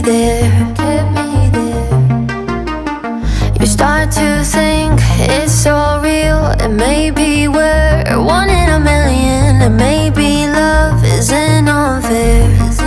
there. You start to think it's so real, and maybe we're one in a million, and maybe love isn't unfair.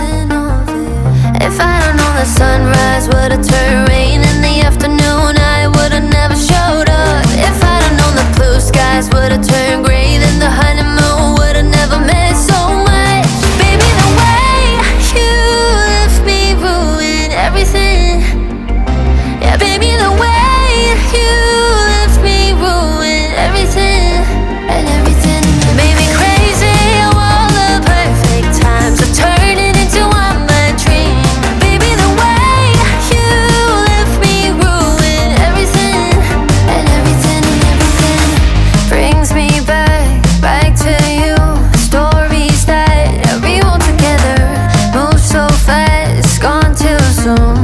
If I'd have known the sunrise would've turned rain in the afternoon, I would've never showed up. If I'd have known the blue skies would've turned gray, then the honeymoon would've never meant so much. Baby, the way you left me ruined everything. Yeah, baby, the way you left me ruined everything. And everything made me crazy. All the perfect times are turning into one bad dream. Baby, the way you left me ruined everything. And everything brings me back to you. Stories that we wrote together, move so fast, gone too soon.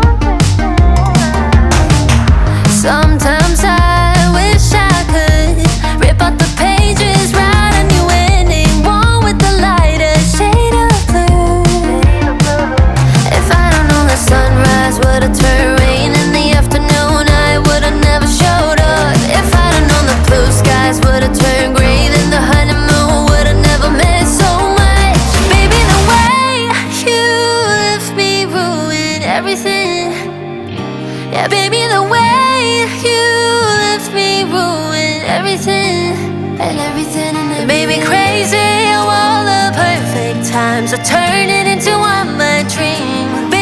Sometimes I wish I could rip out the pages, write a new ending, one with the lighter shade of blue. If I'd have known the sunrise would've turned rain in the afternoon, I would've never showed up. If I'd have known the blue skies would've turned gray, then the honeymoon would've never meant so much. Baby, the way you left me ruined everything. Yeah, baby, the way you left me ruined everything. And everything made me crazy. All the perfect times are turning into one bad dream.